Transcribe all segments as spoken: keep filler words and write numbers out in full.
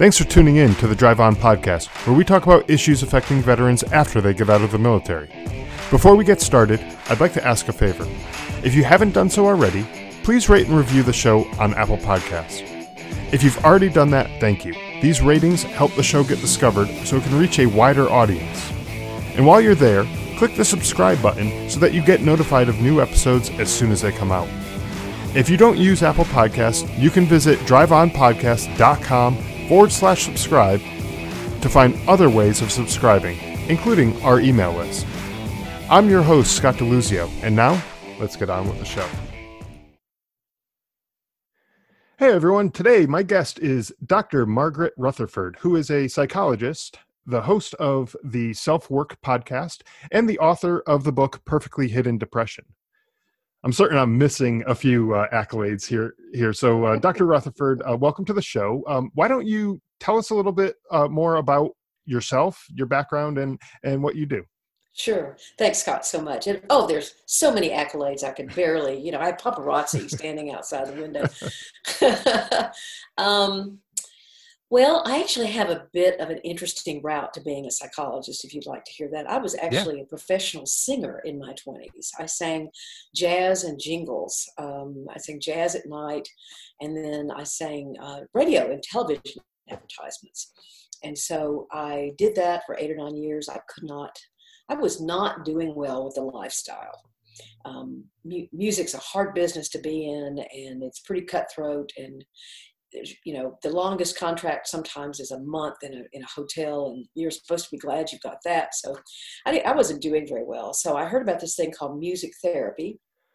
Thanks for tuning in to the Drive On podcast, where we talk about issues affecting veterans after they get out of the military. Before we get started, I'd like to ask a favor. If you haven't done so already, please rate and review the show on Apple Podcasts. If you've already done that, thank you. These ratings help the show get discovered so it can reach a wider audience. And while you're there, click the subscribe button so that you get notified of new episodes as soon as they come out. If you don't use Apple Podcasts, you can visit driveonpodcast.com forward slash subscribe to find other ways of subscribing, including our email list. I'm your host, Scott DeLuzio, and now, let's get on with the show. Hey everyone, today my guest is Doctor Margaret Rutherford, who is a psychologist, the host of the Self-Work podcast, and the author of the book Perfectly Hidden Depression. I'm certain I'm missing a few uh, accolades here. Here, so uh, Doctor Rutherford, uh, welcome to the show. Um, why don't you tell us a little bit uh, more about yourself, your background, and and what you do? Sure. Thanks, Scott, so much. And oh, there's so many accolades I could barely, you know, I have paparazzi standing outside the window. um, well, I actually have a bit of an interesting route to being a psychologist, if you'd like to hear that. I was actually yeah. a professional singer in my twenties. I sang jazz and jingles. Um, I sang jazz at night, and then I sang uh, radio and television advertisements. And so I did that for eight or nine years. I could not, I was not doing well with the lifestyle. Um, mu- music's a hard business to be in, and it's pretty cutthroat, and you know, the longest contract sometimes is a month in a in a hotel, and you're supposed to be glad you've got that. So I, I wasn't doing very well. So I heard about this thing called music therapy,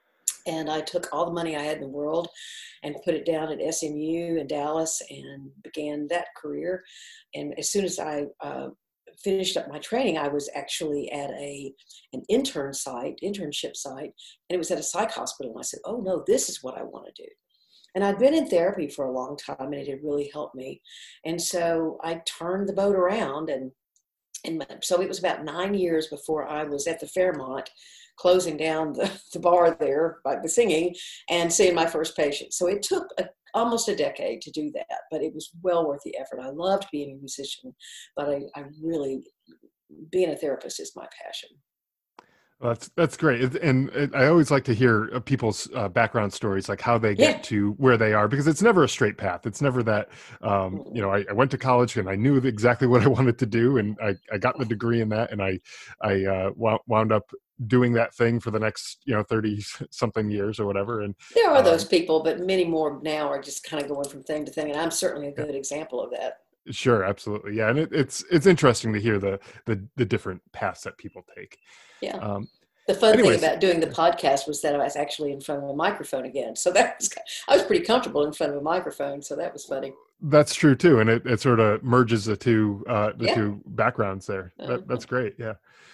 and I took all the money I had in the world and put it down at S M U in Dallas and began that career. And as soon as I uh, finished up my training, I was actually at a an intern site, internship site, and it was at a psych hospital. And I said, oh no, this is what I want to do. And I'd been in therapy for a long time, and it had really helped me. And so I turned the boat around, and, and so it was about nine years before I was at the Fairmont, closing down the, the bar there by the singing and seeing my first patient. So it took a, almost a decade to do that, but it was well worth the effort. I loved being a musician, but I, I really, being a therapist is my passion. Well, that's that's great, and it, I always like to hear people's uh, background stories, like how they get Yeah. to where they are, because it's never a straight path. It's never that, um, you know, I, I went to college and I knew exactly what I wanted to do, and I, I got the degree in that, and I I uh, wound up doing that thing for the next, you know, thirty something years or whatever. And there are um, those people, but many more now are just kind of going from thing to thing, and I'm certainly a good yeah. example of that. Sure, absolutely, yeah, and it, it's it's interesting to hear the the the different paths that people take. Yeah. Um, the fun anyways, thing about doing the podcast was that I was actually in front of a microphone again. So that was, I was pretty comfortable in front of a microphone. So that was funny. That's true too. And it, it sort of merges the two, uh, the yeah. two backgrounds there. Uh-huh. That, that's great. Yeah.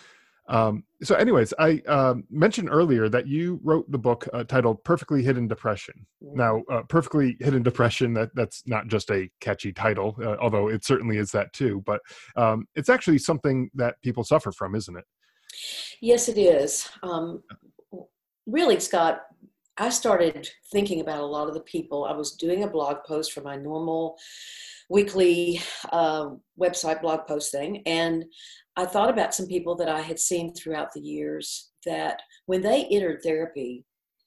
Um, so anyways, I um, mentioned earlier that you wrote the book uh, titled Perfectly Hidden Depression. Mm-hmm. Now, uh, Perfectly Hidden Depression, that that's not just a catchy title, uh, although it certainly is that too, but um, it's actually something that people suffer from, isn't it? Yes, it is. Um, really, Scott, I started thinking about a lot of the people. I was doing a blog post for my normal weekly uh, website blog post thing, and I thought about some people that I had seen throughout the years that when they entered therapy,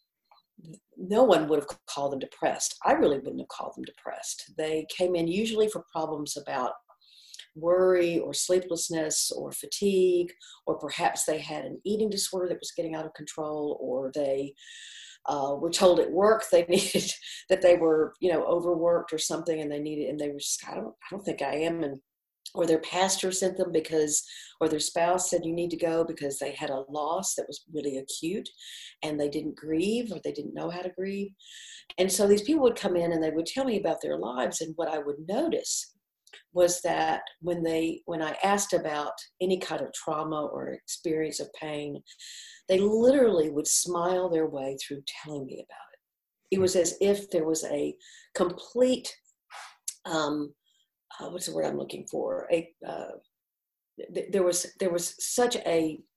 no one would have called them depressed. I really wouldn't have called them depressed. They came in usually for problems about worry or sleeplessness or fatigue, or perhaps they had an eating disorder that was getting out of control, or they uh, were told at work they needed, that they were, you know, overworked or something, and they needed, and they were just, I don't, I don't think I am, and or their pastor sent them because, or their spouse said you need to go because they had a loss that was really acute, and they didn't grieve, or they didn't know how to grieve, and so these people would come in and they would tell me about their lives, and what I would notice was that when they, when I asked about any kind of trauma or experience of pain, they literally would smile their way through telling me about it. It was as if there was a complete, um, uh, what's the word I'm looking for? A, uh, th- there was, there was such a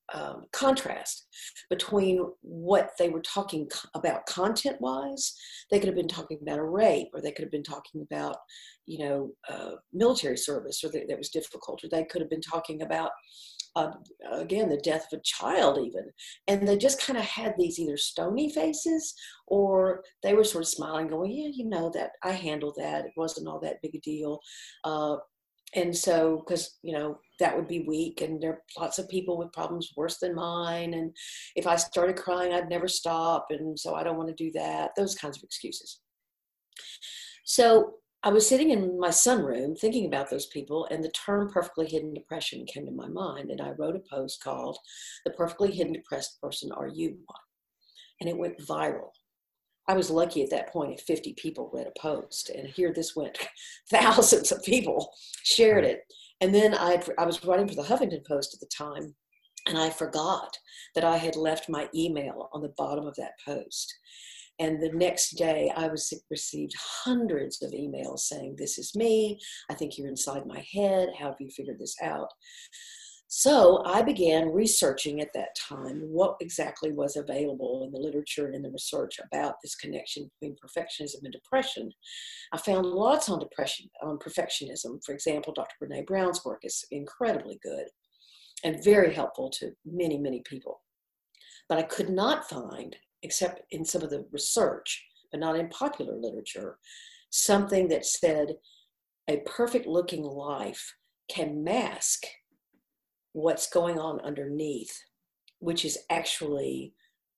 um, contrast between what they were talking co- about content-wise. They could have been talking about a rape, or they could have been talking about, you know, uh, military service, or that, that was difficult, or they could have been talking about, uh, again, the death of a child even. And they just kind of had these either stony faces, or they were sort of smiling, going, yeah, you know, that I handled that. It wasn't all that big a deal. Uh, and so, because, you know, that would be weak, and there are lots of people with problems worse than mine. And if I started crying, I'd never stop. And so I don't want to do that. Those kinds of excuses. So I was sitting in my sunroom thinking about those people, and the term perfectly hidden depression came to my mind. And I wrote a post called "The Perfectly Hidden Depressed Person Are You One?" And it went viral. I was lucky at that point if fifty people read a post, and here this went, thousands of people shared it. And then I I was writing for the Huffington Post at the time, and I forgot that I had left my email on the bottom of that post. And the next day I was received hundreds of emails saying, this is me. I think you're inside my head. How have you figured this out? So I began researching at that time what exactly was available in the literature and in the research about this connection between perfectionism and depression. I found lots on depression, on perfectionism. For example, Doctor Brene Brown's work is incredibly good and very helpful to many, many people. But I could not find, except in some of the research, but not in popular literature, something that said a perfect looking life can mask what's going on underneath, which is actually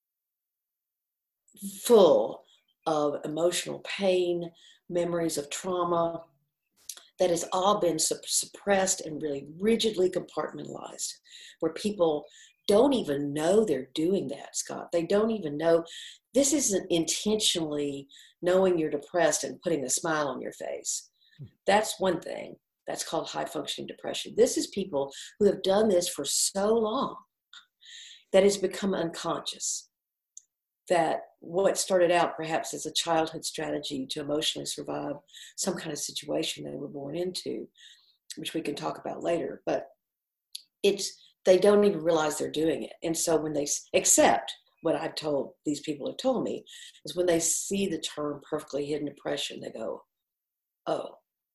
full of emotional pain, memories of trauma, that has all been sup- suppressed and really rigidly compartmentalized, where people don't even know they're doing that, Scott. They don't even know. This isn't intentionally knowing you're depressed and putting a smile on your face. That's one thing. That's called high functioning depression. This is people who have done this for so long that it's become unconscious, that what started out perhaps as a childhood strategy to emotionally survive some kind of situation they were born into, which we can talk about later, but it's, they don't even realize they're doing it. And so when they accept what I've told, these people have told me, is when they see the term perfectly hidden depression, they go, oh,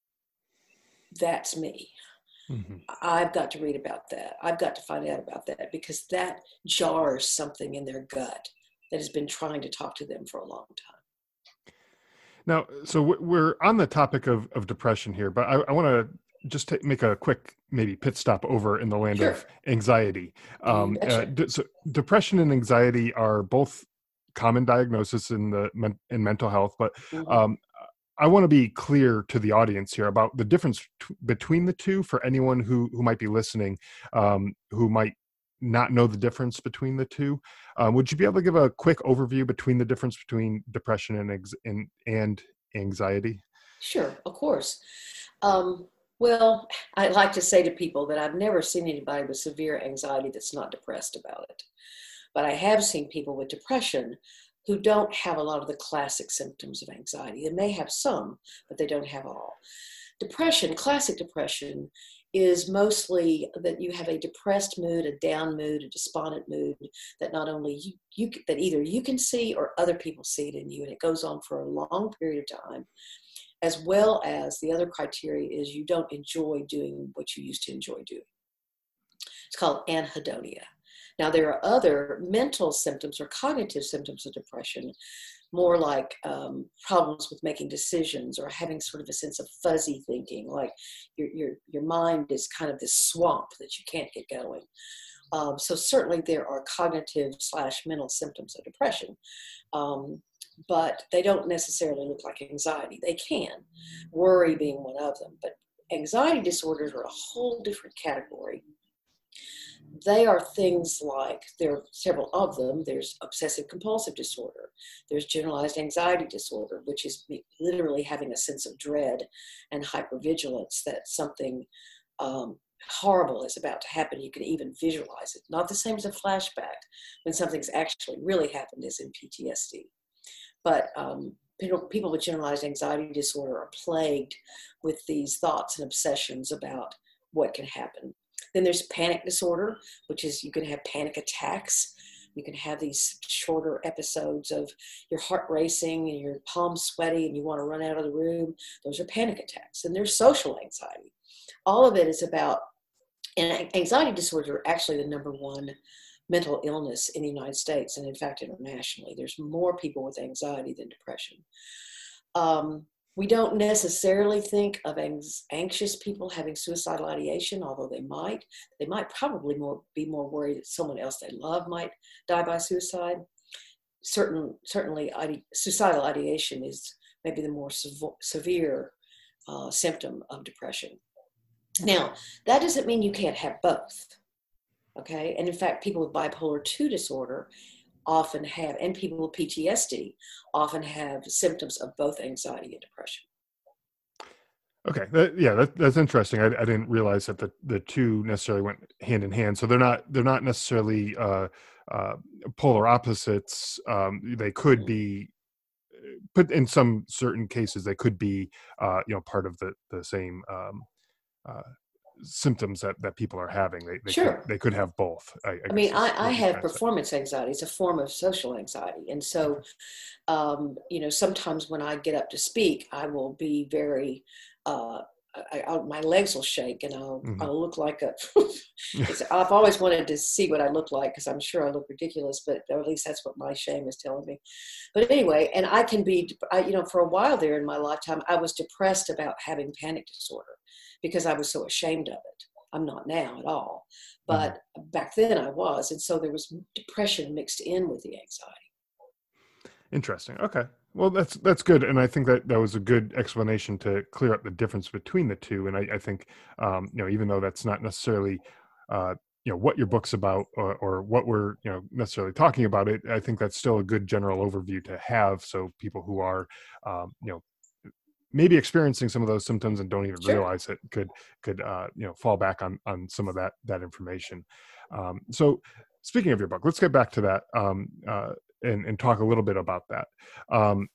that's me. Mm-hmm. I've got to read about that. I've got to find out about that, because that jars something in their gut that has been trying to talk to them for a long time. Now, so we're on the topic of, of depression here, but I, I want to just take, make a quick maybe pit stop over in the land sure. of anxiety. Um, uh, d- so depression and anxiety are both common diagnoses in the in mental health, but mm-hmm. um, I want to be clear to the audience here about the difference t- between the two for anyone who, who might be listening, um, who might not know the difference between the two. Um, would you be able to give a quick overview between the difference between depression and ex- and, and anxiety? Sure, of course. Um, well, I like to say to people that I've never seen anybody with severe anxiety that's not depressed about it. But I have seen people with depression who don't have a lot of the classic symptoms of anxiety. They may have some, but they don't have all. Depression, classic depression, is mostly that you have a depressed mood, a down mood, a despondent mood that not only you, you that either you can see or other people see it in you, and it goes on for a long period of time, as well as the other criteria is you don't enjoy doing what you used to enjoy doing. It's called anhedonia. Now, there are other mental symptoms or cognitive symptoms of depression, more like um, problems with making decisions or having sort of a sense of fuzzy thinking, like your your your mind is kind of this swamp that you can't get going. Um, so certainly there are cognitive slash mental symptoms of depression, um, but they don't necessarily look like anxiety. They can, worry being one of them, but anxiety disorders are a whole different category. They are things like, there are several of them. There's obsessive compulsive disorder. There's generalized anxiety disorder, which is literally having a sense of dread and hypervigilance that something um, horrible is about to happen. You can even visualize it. Not the same as a flashback when something's actually really happened, as in P T S D. But um, people, people with generalized anxiety disorder are plagued with these thoughts and obsessions about what can happen. Then there's panic disorder, which is you can have panic attacks. You can have these shorter episodes of your heart racing and your palms sweaty and you want to run out of the room. Those are panic attacks. And there's social anxiety. All of it is about, and anxiety disorders are actually the number one mental illness in the United States. And in fact, internationally, there's more people with anxiety than depression. Um, we don't necessarily think of anxious people having suicidal ideation, although they might. They might probably more be more worried that someone else they love might die by suicide. Certain, certainly, ide- suicidal ideation is maybe the more sev- severe uh, symptom of depression. Now, that doesn't mean you can't have both, okay? And in fact, people with bipolar two disorder often have, and people with P T S D often have symptoms of both anxiety and depression. Okay, that, yeah, that, that's interesting. I, I didn't realize that the, the two necessarily went hand in hand. So they're not they're not necessarily uh, uh, polar opposites. Um, they could be, but in some certain cases, they could be uh, you know part of the the same um, uh, symptoms that, that people are having. They they Sure. could they could have both. I, I, I mean, guess is I, what I you're have trying to say. performance anxiety. It's a form of social anxiety. And so, um, you know, sometimes when I get up to speak, I will be very, uh, I, I, my legs will shake and I'll, Mhm. I'll look like a, it's, I've always wanted to see what I look like because I'm sure I look ridiculous, but or at least that's what my shame is telling me. But anyway, and I can be, I, you know, for a while there in my lifetime, I was depressed about having panic disorder because I was so ashamed of it. I'm not now at all, but mm-hmm. back then I was. And so there was depression mixed in with the anxiety. Interesting. Okay. Well, that's, that's good. And I think that that was a good explanation to clear up the difference between the two. And I, I think, um, you know, even though that's not necessarily, uh, you know, what your book's about or, or what we're, you know, necessarily talking about it, I think that's still a good general overview to have. So people who are, um, you know, maybe experiencing some of those symptoms and don't even Sure. realize it could, could, uh, you know, fall back on, on some of that, that information. Um, so speaking of your book, let's get back to that, um, uh, and, and talk a little bit about that. Um,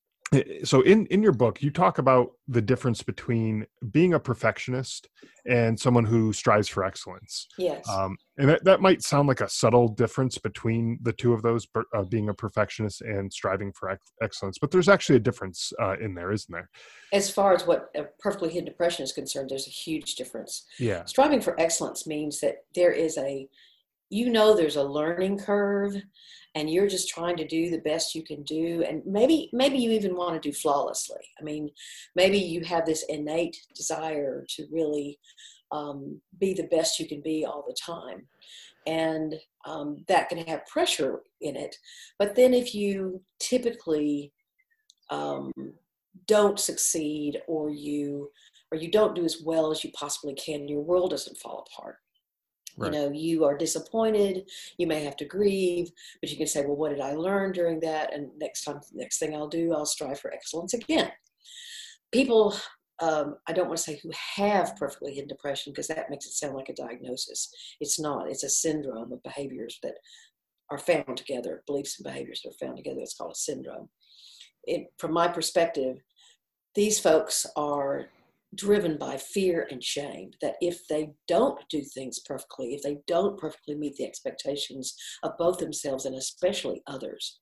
so in, in your book, you talk about the difference between being a perfectionist and someone who strives for excellence. Yes. Um, and that, that might sound like a subtle difference between the two of those, uh, being a perfectionist and striving for ex- excellence. But there's actually a difference uh, in there, isn't there? As far as what a perfectly hidden depression is concerned, there's a huge difference. Yeah. Striving for excellence means that there is a, you know, there's a learning curve and you're just trying to do the best you can do. And maybe, maybe you even want to do flawlessly. I mean, maybe you have this innate desire to really um, be the best you can be all the time. And um, that can have pressure in it. But then if you typically um, don't succeed or you, or you don't do as well as you possibly can, your world doesn't fall apart. Right. You know, you are disappointed, you may have to grieve, but you can say, well, what did I learn during that? And next time, next thing I'll do, I'll strive for excellence again. People, um, I don't want to say who have perfectly hidden depression because that makes it sound like a diagnosis. It's not. It's a syndrome of behaviors that are found together, beliefs and behaviors that are found together. It's called a syndrome. It, from my perspective, these folks are driven by fear and shame that if they don't do things perfectly, if they don't perfectly meet the expectations of both themselves and especially others,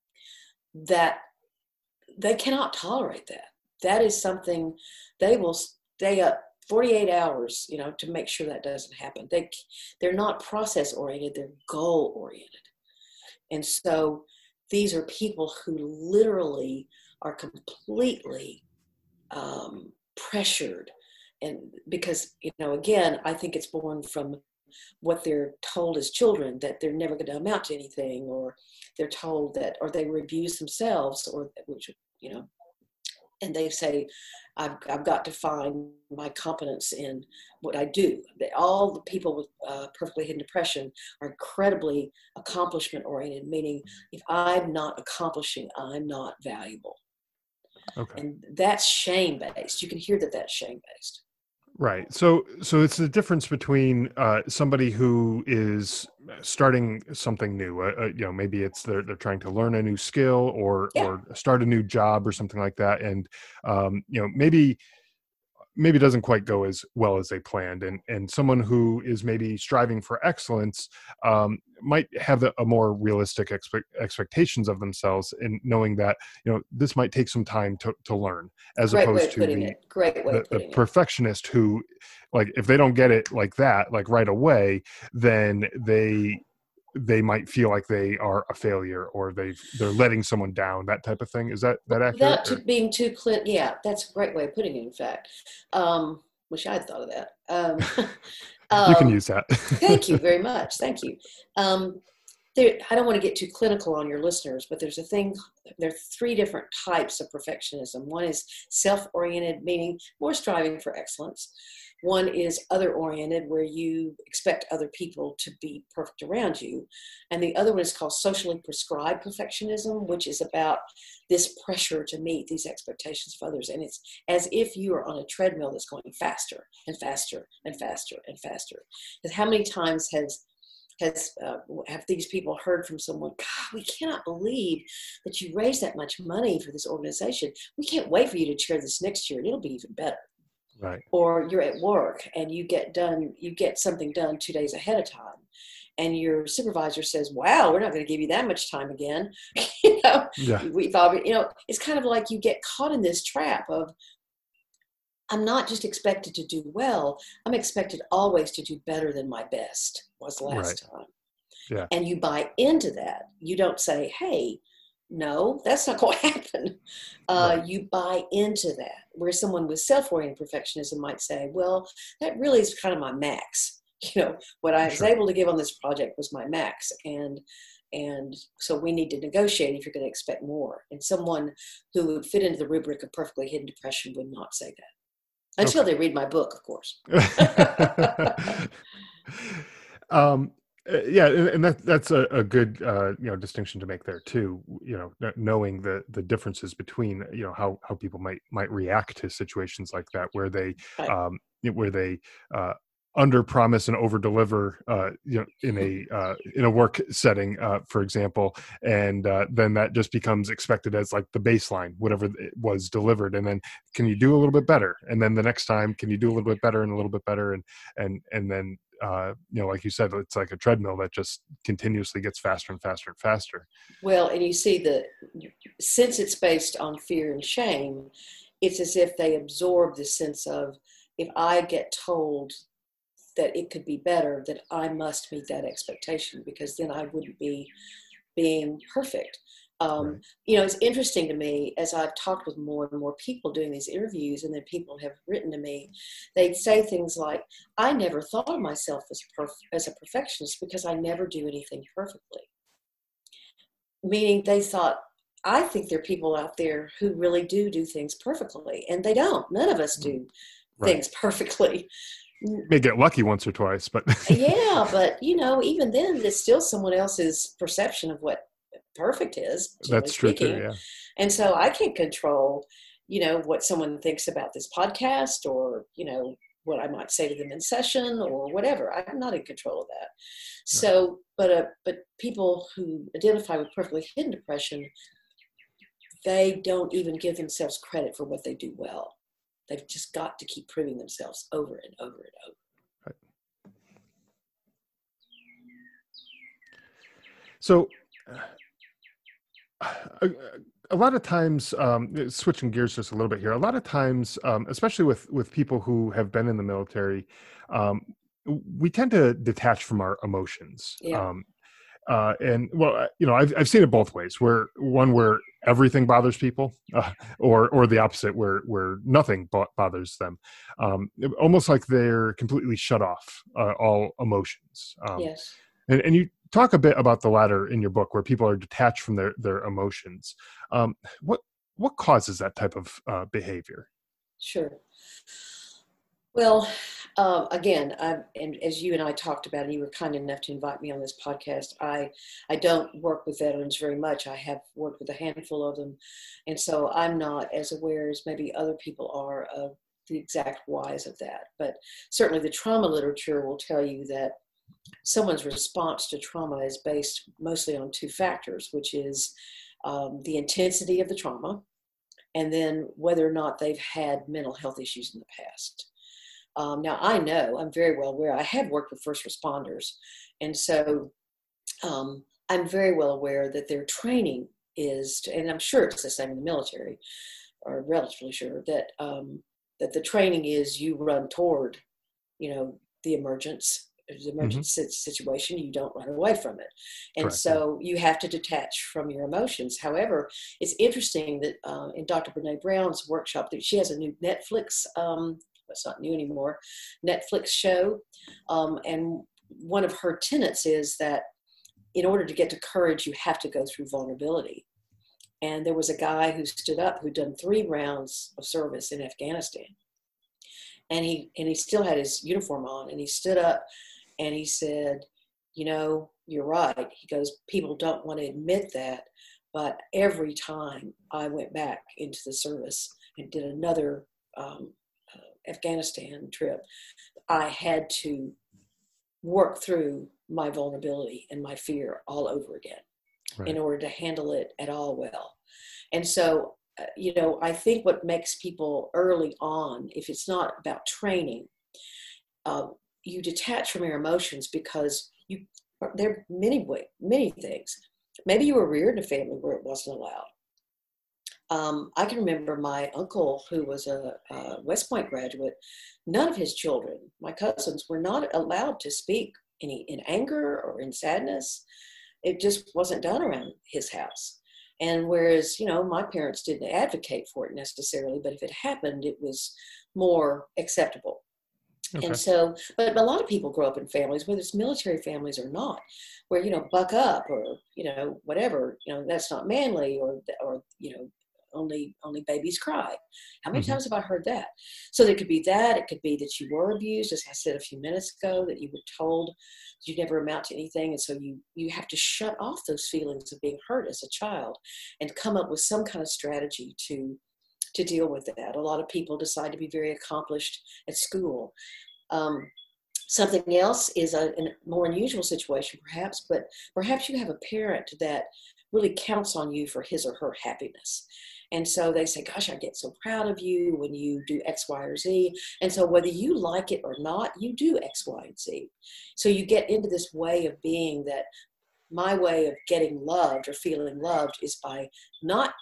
that they cannot tolerate that. That is something they will stay up forty-eight hours, you know, to make sure that doesn't happen. They, they're not process oriented, they're goal oriented. And so these are people who literally are completely um, pressured, and because, you know, again, I think it's born from what they're told as children, that they're never going to amount to anything, or they're told that, or they abuse themselves, or which, you know, and they say, I've, I've got to find my competence in what I do. All the people with uh, perfectly hidden depression are incredibly accomplishment oriented, meaning if I'm not accomplishing, I'm not valuable. Okay. And that's shame-based. You can hear that that's shame-based. Right. So, so it's the difference between uh, somebody who is starting something new. Uh, uh, you know, maybe it's they're they're trying to learn a new skill or Yeah. or start a new job or something like that, and um, you know, maybe maybe doesn't quite go as well as they planned. And, and someone who is maybe striving for excellence um, might have a, a more realistic expect, expectations of themselves, and knowing that, you know, this might take some time to, to learn, as Great way opposed of to putting the, it. Great way the, of the putting it. perfectionist who, like, if they don't get it like that, like right away, then they, they might feel like they are a failure, or they've, they're letting someone down, that type of thing. Is that, that accurate? Without too, being too clear, yeah, that's a great way of putting it, in fact. Um, wish I'd thought of that. Um, You can um, use that. thank you very much. Thank you. Um, there, I don't want to get too clinical on your listeners, but there's a thing, there are three different types of perfectionism. One is self-oriented, meaning more striving for excellence. One is other-oriented, where you expect other people to be perfect around you. And the other one is called socially prescribed perfectionism, which is about this pressure to meet these expectations of others. And it's as if you are on a treadmill that's going faster and faster and faster and faster. Because how many times has Has uh, have these people heard from someone, God, we cannot believe that you raised that much money for this organization. We can't wait for you to chair this next year, and it'll be even better. Right. Or you're at work and you get done, you get something done two days ahead of time, and your supervisor says, wow, we're not going to give you that much time again. you know, Yeah. we thought, you know, it's kind of like you get caught in this trap of, I'm not just expected to do well, I'm expected always to do better than my best was last Right. time. Yeah. And you buy into that. You don't say, hey, no, that's not going to happen. Uh, Right. You buy into that. Where someone with self-oriented perfectionism might say, well, that really is kind of my max. You know, what I was Sure. able to give on this project was my max. And and so we need to negotiate if you're going to expect more. And someone who would fit into the rubric of perfectly hidden depression would not say that. Until Okay. they read my book, of course. um, uh, yeah, and, and that that's a, a good uh, you know, distinction to make there too. You know, kn- knowing the the differences between, you know, how how people might might react to situations like that, where they Right. um, where they uh, under promise and over deliver, uh, you know, in a uh, in a work setting, uh, for example, and uh, then that just becomes expected as like the baseline, whatever it was delivered, and then can you do a little bit better, and then the next time can you do a little bit better and a little bit better, and and and then uh, you know, like you said, it's like a treadmill that just continuously gets faster and faster and faster. Well, and you see that since it's based on fear and shame, it's as if they absorb the sense of, if I get told that it could be better, that I must meet that expectation, because then I wouldn't be being perfect. Um, Right. you know, it's interesting to me as I've talked with more and more people doing these interviews, and then people have written to me, they'd say things like, I never thought of myself as, perf- as a perfectionist because I never do anything perfectly. Meaning they thought, I think there are people out there who really do do things perfectly, and they don't. None of us do Right. things perfectly. You may get lucky once or twice, but Yeah, but you know, even then, it's still someone else's perception of what perfect is, generally that's true too. speaking. Yeah. And so I can't control, you know, what someone thinks about this podcast, or, you know, what I might say to them in session or whatever. I'm not in control of that. Right. So, but uh, but people who identify with perfectly hidden depression, they don't even give themselves credit for what they do well. They've just got to keep proving themselves over and over and over. Right. So a, a lot of times, um, switching gears just a little bit here, a lot of times, um, especially with, with people who have been in the military, um, we tend to detach from our emotions. Yeah. Um, uh, and well, you know, I've, I've seen it both ways, where one, where everything bothers people, uh, or, or the opposite, where, where nothing bo- bothers them. Um, almost like they're completely shut off, uh, all emotions. Um, Yes. And, and you talk a bit about the latter in your book, where people are detached from their, their emotions. Um, what what causes that type of uh, behavior? Sure. Well, um, again, I, and as you and I talked about, and you were kind enough to invite me on this podcast, I I don't work with veterans very much. I have worked with a handful of them, and so I'm not as aware as maybe other people are of the exact whys of that. But certainly, the trauma literature will tell you that someone's response to trauma is based mostly on two factors, which is um, the intensity of the trauma and then whether or not they've had mental health issues in the past. Um, now, I know, I'm very well aware, I have worked with first responders, and so um, I'm very well aware that their training is, to, and I'm sure it's the same in the military, or relatively sure, that um, that the training is you run toward, you know, the emergence, the Mm-hmm. emergency situation, you don't run away from it. And Correct. so you have to detach from your emotions. However, it's interesting that uh, in Doctor Brene Brown's workshop, that she has a new Netflix, um, it's not new anymore, Netflix show. Um, and one of her tenets is that in order to get to courage, you have to go through vulnerability. And there was a guy who stood up who'd done three rounds of service in Afghanistan. And he and he still had his uniform on, and he stood up and he said, you know, you're right. He goes, people don't want to admit that, but every time I went back into the service and did another um, uh, Afghanistan trip, I had to work through my vulnerability and my fear all over again, right, in order to handle it at all well. And so, uh, you know, I think what makes people early on, if it's not about training, uh, you detach from your emotions because you, there are many ways, many things. Maybe you were reared in a family where it wasn't allowed. Um, I can remember my uncle, who was a, a West Point graduate, none of his children, my cousins, were not allowed to speak any in anger or in sadness. It just wasn't done around his house. And whereas, you know, my parents didn't advocate for it necessarily, but if it happened, it was more acceptable. Okay. And so, but a lot of people grow up in families, whether it's military families or not, where, you know, buck up or, you know, whatever, you know, that's not manly, or, or, you know, only, only babies cry. How many mm-hmm. times have I heard that? So there could be that. It could be that you were abused, as I said a few minutes ago, that you were told you never amount to anything. And so you, you have to shut off those feelings of being hurt as a child and come up with some kind of strategy to, to deal with that. A lot of people decide to be very accomplished at school. Um, something else is a, a more unusual situation, perhaps, but perhaps you have a parent that really counts on you for his or her happiness. And so they say, gosh, I get so proud of you when you do X, Y, or Z. And so whether you like it or not, you do X, Y, and Z. So you get into this way of being that my way of getting loved or feeling loved is by not,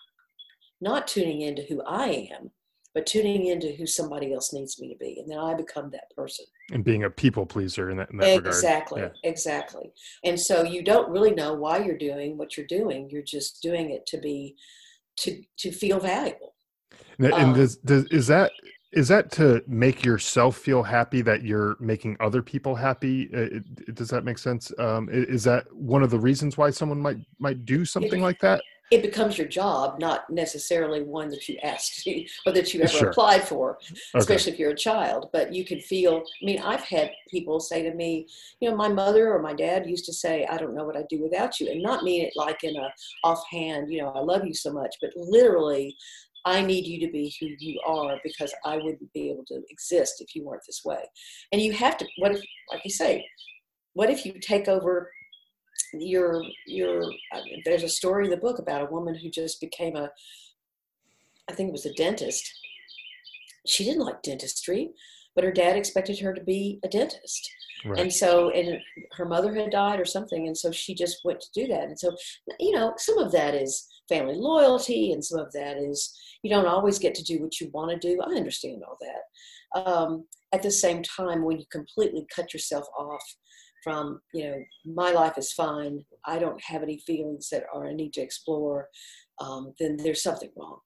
not tuning into who I am, but tuning into who somebody else needs me to be. And then I become that person. And being a people pleaser in that, in that regard. Exactly, yeah. exactly. And so you don't really know why you're doing what you're doing. You're just doing it to be, to to feel valuable. And, um, does, does, is that is that to make yourself feel happy that you're making other people happy? Uh, it, does that make sense? Um, is that one of the reasons why someone might might do something it, like that? It becomes your job, not necessarily one that you asked or that you ever Sure. applied for, especially okay. if you're a child. But you can feel, I mean, I've had people say to me, you know, my mother or my dad used to say, I don't know what I'd do without you. And not mean it like in a offhand, you know, I love you so much, but literally, I need you to be who you are because I wouldn't be able to exist if you weren't this way. And you have to, what if, like you say, what if you take over your, your, I mean, there's a story in the book about a woman who just became a, I think it was a dentist. She didn't like dentistry, but her dad expected her to be a dentist. Right. And so, and her mother had died or something. And so she just went to do that. And so, you know, some of that is family loyalty, and some of that is, you don't always get to do what you want to do. I understand all that. Um, at the same time, when you completely cut yourself off from, you know, my life is fine, I don't have any feelings that are I need to explore, um, then there's something wrong.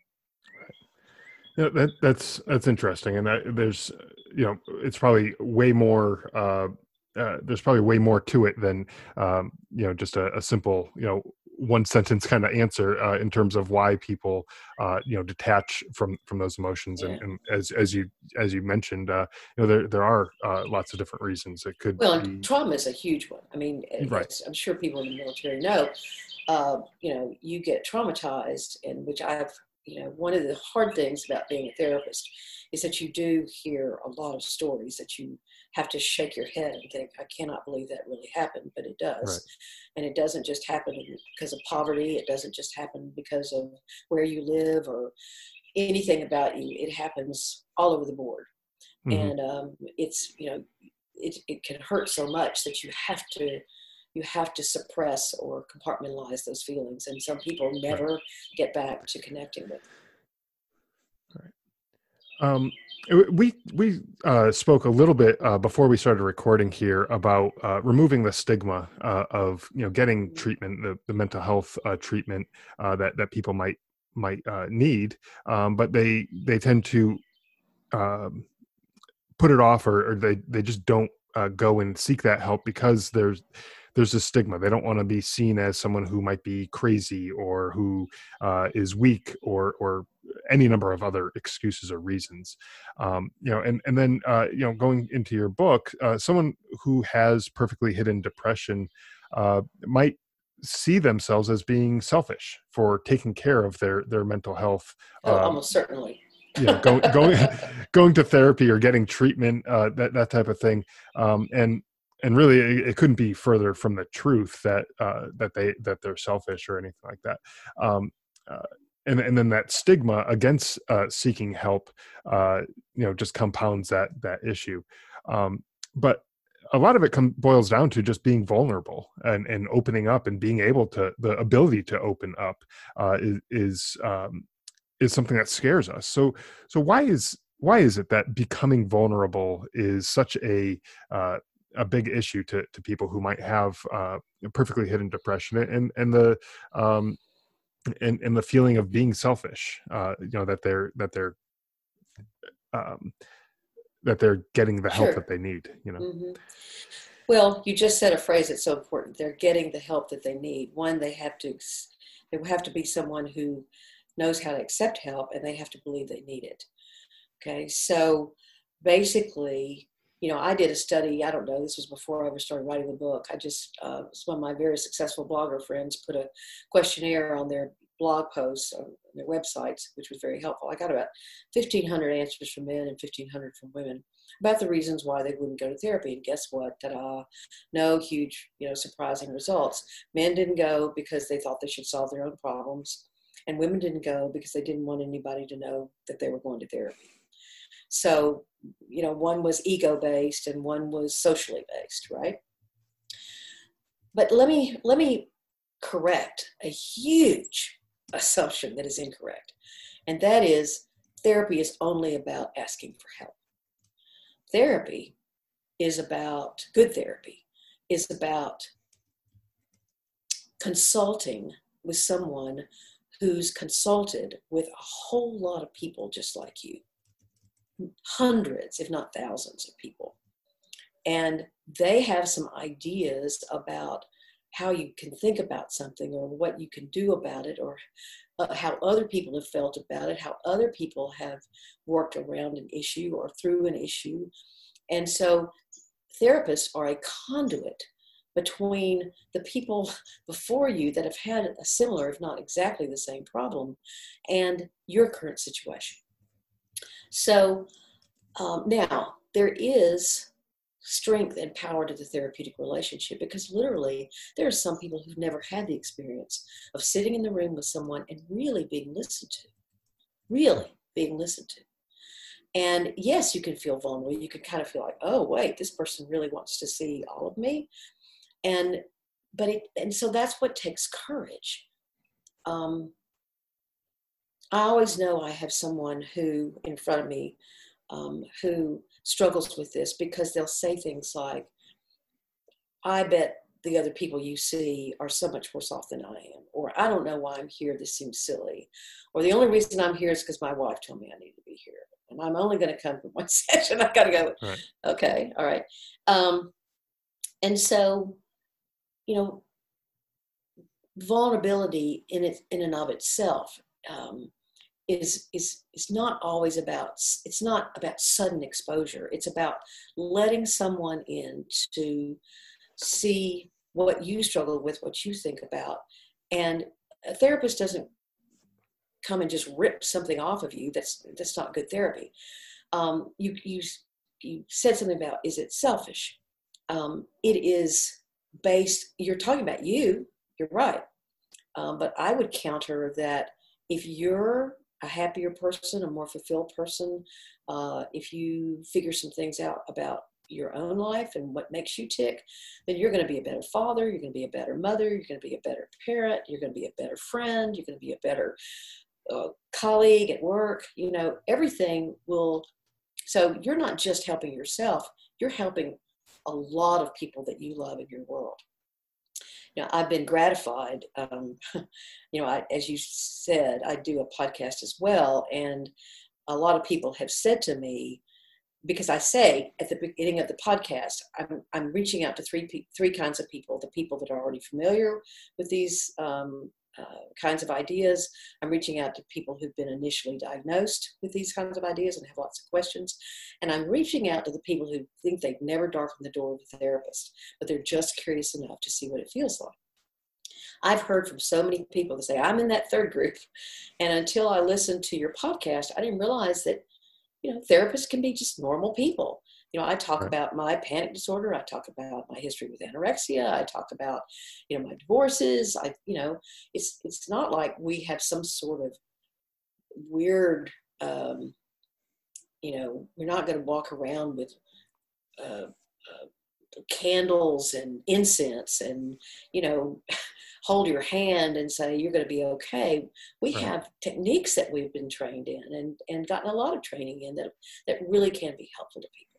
Yeah, that, that's that's interesting, and that, there's, you know, it's probably way more. Uh, uh, there's probably way more to it than um, you know, just a, a simple, you know, one sentence kind of answer uh, in terms of why people uh, you know, detach from from those emotions. Yeah. And, and as as you as you mentioned, uh, you know, there there are uh, lots of different reasons. It could well, be... and trauma is a huge one. I mean, right. I'm sure people in the military know. Uh, you know, you get traumatized, and which I've you know, one of the hard things about being a therapist is that you do hear a lot of stories that you have to shake your head and think, I cannot believe that really happened, but it Right. does. And it doesn't just happen because of poverty. It doesn't just happen because of where you live or anything about you. It happens all over the board. Mm-hmm. And um, it's, you know, it, it can hurt so much that you have to, you have to suppress or compartmentalize those feelings. And some people never Right. get back to connecting with them. Um, we we uh, spoke a little bit uh, before we started recording here about uh, removing the stigma uh, of you know getting treatment, the, the mental health uh, treatment uh, that that people might might uh, need, um, but they they tend to um, put it off, or, or they they just don't uh, go and seek that help because there's there's a stigma. They don't want to be seen as someone who might be crazy or who uh, is weak or or any number of other excuses or reasons. Um, you know, and and then uh, you know, going into your book, uh, someone who has perfectly hidden depression uh, might see themselves as being selfish for taking care of their their mental health. Oh, Uh, almost certainly. you know, going going going to therapy or getting treatment, uh, that that type of thing, um, and and really, it, it couldn't be further from the truth that uh, that they that they're selfish or anything like that. Um, uh, and and then that stigma against uh, seeking help, uh, you know, just compounds that that issue. Um, but a lot of it com- boils down to just being vulnerable and, and opening up and being able to the ability to open up uh, is is um, is something that scares us. So, so why is why is it that becoming vulnerable is such a uh, a big issue to to people who might have uh, perfectly hidden depression and and the um, and and the feeling of being selfish? Uh, you know that they're that they're um, that they're getting the help that Sure. they need. You know. Hmm. Well, you just said a phrase that's so important. They're getting the help that they need. One, they have to, they have to be someone who knows how to accept help, and they have to believe they need it. Okay, so basically, you know, I did a study. I don't know. This was before I ever started writing the book. I just, uh, some of my very successful blogger friends put a questionnaire on their blog posts on their websites, which was very helpful. I got about fifteen hundred answers from men and fifteen hundred from women about the reasons why they wouldn't go to therapy. And guess what? Ta-da! No huge, you know, surprising results. Men didn't go because they thought they should solve their own problems, and women didn't go because they didn't want anybody to know that they were going to therapy. So, you know, one was ego-based and one was socially based, right? But let me let me correct a huge assumption that is incorrect. And that is therapy is only about asking for help. Therapy is about, good therapy is about consulting with someone who's consulted with a whole lot of people just like you. Hundreds, if not thousands of people. And they have some ideas about how you can think about something or what you can do about it, or uh, how other people have felt about it, how other people have worked around an issue or through an issue. And so therapists are a conduit between the people before you that have had a similar, if not exactly the same problem, and your current situation. So um, now there is strength and power to the therapeutic relationship, because literally there are some people who've never had the experience of sitting in the room with someone and really being listened to, really being listened to. And yes, you can feel vulnerable. You can kind of feel like, oh, wait, this person really wants to see all of me. And, but it, and so that's what takes courage. Um, I always know I have someone who in front of me um, who struggles with this, because they'll say things like, I bet the other people you see are so much worse off than I am, or I don't know why I'm here, this seems silly, or the only reason I'm here is because my wife told me I need to be here, and I'm only going to come for one session. I got to go. Right. Okay, all right. Um, and so, you know, vulnerability in it, in and of itself, um, is is is not always about, it's not about sudden exposure. It's about letting someone in to see what you struggle with, what you think about. And a therapist doesn't come and just rip something off of you. That's that's not good therapy. Um, you you you said something about, is it selfish? Um, it is based. You're talking about you. You're right. Um, but I would counter that if you're a happier person, a more fulfilled person, uh, if you figure some things out about your own life and what makes you tick, then you're going to be a better father, you're going to be a better mother, you're going to be a better parent, you're going to be a better friend, you're going to be a better uh, colleague at work. You know, everything will. So you're not just helping yourself, you're helping a lot of people that you love in your world. Now, I've been gratified. Um, you know, I, as you said, I do a podcast as well. And a lot of people have said to me, because I say at the beginning of the podcast, I'm, I'm reaching out to three, three kinds of people: the people that are already familiar with these um, uh, kinds of ideas. I'm reaching out to people who've been initially diagnosed with these kinds of ideas and have lots of questions. And I'm reaching out to the people who think they've never darkened the door of a therapist, but they're just curious enough to see what it feels like. I've heard from so many people that say, I'm in that third group. And until I listened to your podcast, I didn't realize that, you know, therapists can be just normal people. You know, I talk Right. about my panic disorder. I talk about my history with anorexia. I talk about, you know, my divorces. I, you know, it's, it's not like we have some sort of weird, um, you know, we're not going to walk around with uh, uh, candles and incense and, you know, hold your hand and say, you're going to be okay. We Right. have techniques that we've been trained in and, and gotten a lot of training in that, that really can be helpful to people.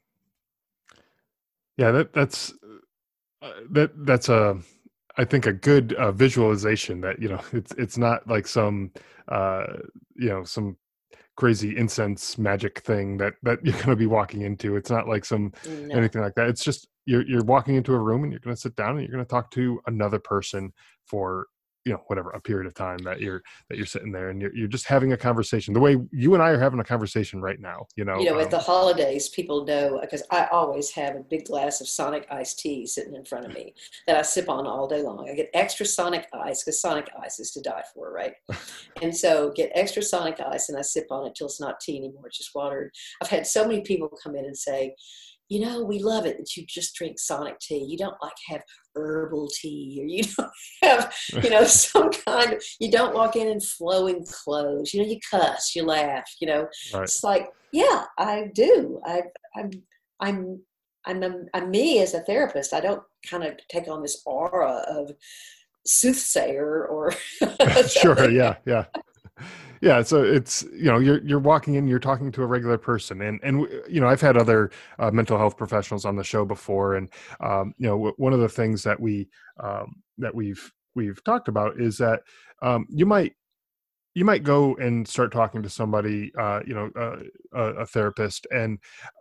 Yeah, that that's uh, that that's a I think a good uh, visualization that, you know, it's it's not like some uh, you know, some crazy incense magic thing that that you're going to be walking into. It's not like some No. anything like that. It's just you're you're walking into a room and you're going to sit down and you're going to talk to another person for, you know, whatever, a period of time that you're that you're sitting there and you're you're just having a conversation the way you and I are having a conversation right now. You know, You know, at um, the holidays, people know, because I always have a big glass of Sonic iced tea sitting in front of me that I sip on all day long. I get extra Sonic ice because Sonic ice is to die for, right? And so get extra Sonic ice and I sip on it till it's not tea anymore, it's just water. I've had so many people come in and say, you know, we love it that you just drink Sonic tea. You don't like have herbal tea, or you don't have, you know, some kind of, you don't walk in in flowing clothes. You know, you cuss, you laugh, you know. right. It's like, yeah, I do. I, I'm, I'm, I'm, I'm me as a therapist. I don't kind of take on this aura of soothsayer or Sure. Yeah. Yeah. Yeah. So it's, you know, you're, you're walking in, you're talking to a regular person and, and, you know, I've had other uh, mental health professionals on the show before. And, um, you know, w- one of the things that we, um, that we've, we've talked about is that um, you might, you might go and start talking to somebody, uh, you know, uh, a, a therapist, and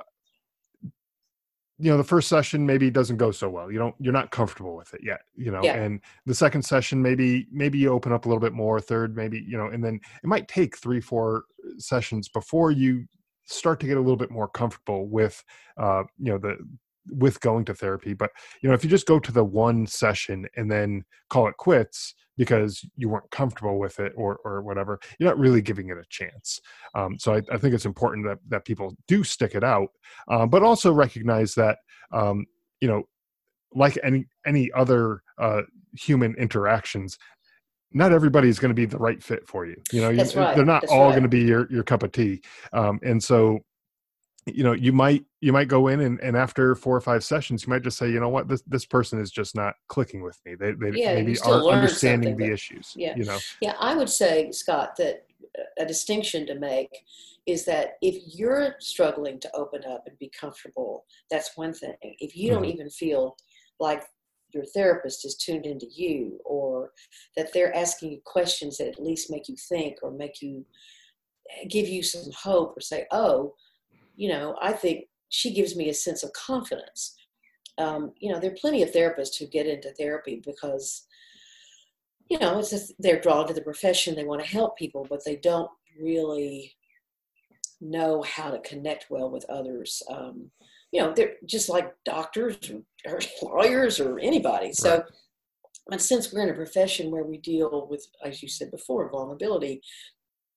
you know, the first session maybe doesn't go so well. You don't, you're not comfortable with it yet, you know, yeah, and the second session, maybe, maybe you open up a little bit more, third, maybe, you know, and then it might take three, four sessions before you start to get a little bit more comfortable with, uh, you know, the, with going to therapy. But, you know, if you just go to the one session and then call it quits because you weren't comfortable with it or, or whatever, you're not really giving it a chance. Um, so I, I think it's important that, that people do stick it out, um, but also recognize that, um, you know, like any, any other uh, human interactions, not everybody is going to be the right fit for you. You know, you, that's right. they're not That's all right. going to be your, your cup of tea. Um, and so, you know, you might, you might go in and, and after four or five sessions, you might just say, you know what, this, this person is just not clicking with me. They, they Yeah, you maybe still aren't learn understanding something, the but issues, yeah. you know? Yeah, I would say, Scott, that a distinction to make is that if you're struggling to open up and be comfortable, that's one thing. If you don't Mhm. even feel like your therapist is tuned into you, or that they're asking you questions that at least make you think or make you, give you some hope, or say, oh, you know, I think she gives me a sense of confidence. Um, you know, there are plenty of therapists who get into therapy because, you know, it's just, they're drawn to the profession. They want to help people, but they don't really know how to connect well with others. Um, you know, they're just like doctors or, or lawyers or anybody. Right. So, but since we're in a profession where we deal with, as you said before, vulnerability,